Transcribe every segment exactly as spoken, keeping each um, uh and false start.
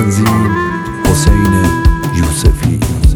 تنظیم حسین یوسفی.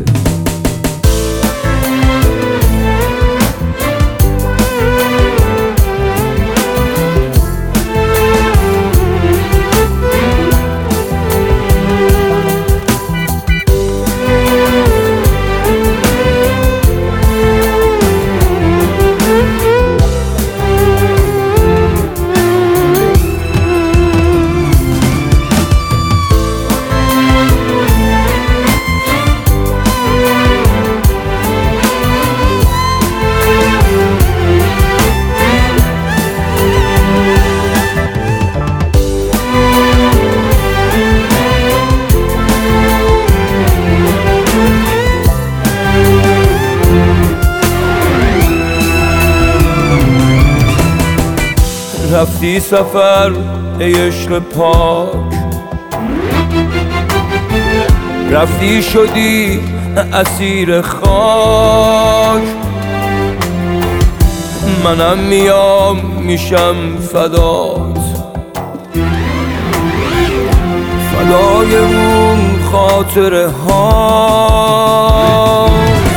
رفتی سفر ای عشق پاک، رفتی شدی اسیر خاک. منم میام میشم فدات، فدای اون خاطره ها.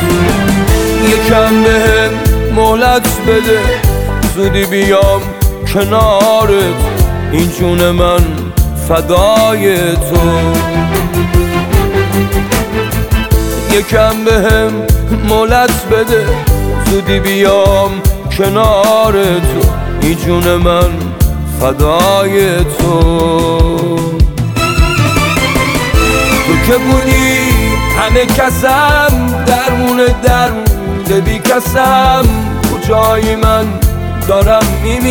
یکم بهم مهلت بده، زودی بیام کنارت، این جون من فدای تو. یکم بهم مهلت بده، زودی بیام کنارت، این جون من فدای تو. تو که بودی همه کسم، درمون درمون بی کسم، کجایی من دارم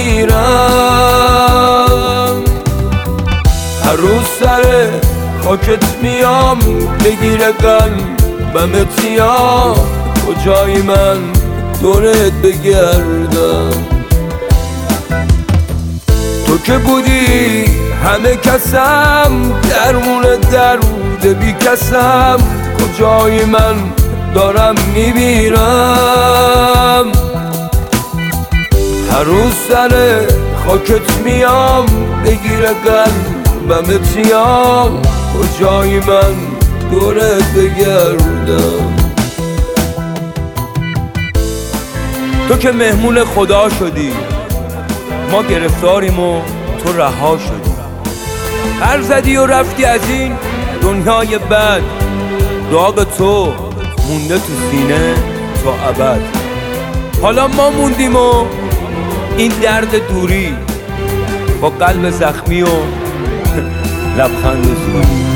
میمیرم. هر روز سر خاکت میام، بگیره قلبمت یا کجایی من دورت بگردم. تو که بودی همه کسم، درمون درود بی کسم، کجایی من دارم میمیرم. هر روز سر خاکت میام، بگیره قلبمت یا کجایی من دورت بگردم. تو که مهمون خدا شدی، ما گرفتاریم و تو رها شدی. پر زدی و رفتی از این دنیای بد، داغ تو مونده تو سینه تا ابد. حالا ما موندیم و این درد دوری، با قلب زخمی و لبخند زوری.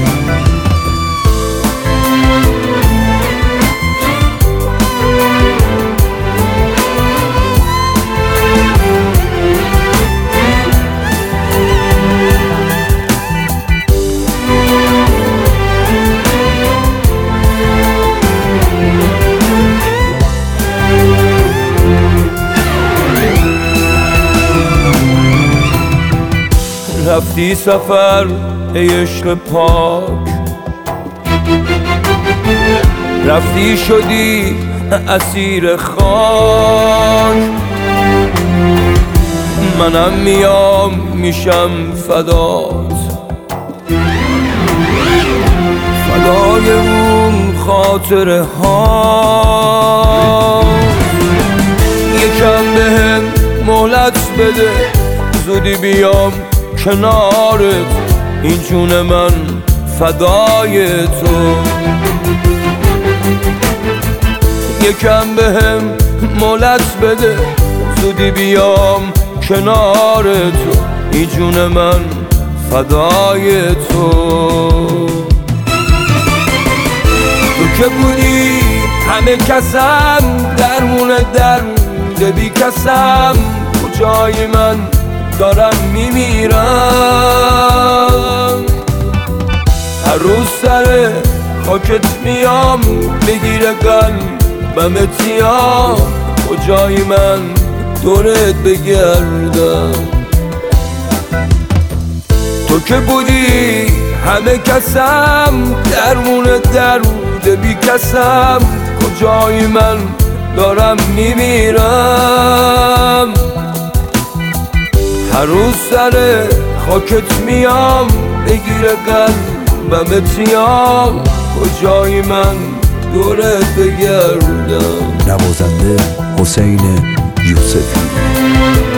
رفتی سفر ای عشق پاک، رفتی شدی اسیر خاک. منم میام میشم فدات، فدای اون خاطره ها. یکم بهم مهلت بده، زودی بیام کنارت، این جون من فدای تو. یکم بهم مهلت بده، زودی بیام کنارت، این جون من فدای تو. تو که بودی همه کسم، درمون درمون بی کسم، کجایی من دارم میمیرم. هر روز سر خاکت میام، بگیره قلبمت یا کجایی من دورت بگردم. تو که بودی همه کسم، درمون درود بی کسم، کجایی من دارم میمیرم. هر روز سر خاکت میام، بگیره قلب من به تیام کجایی من دورت بگردم. نوازنده حسین یوسفی.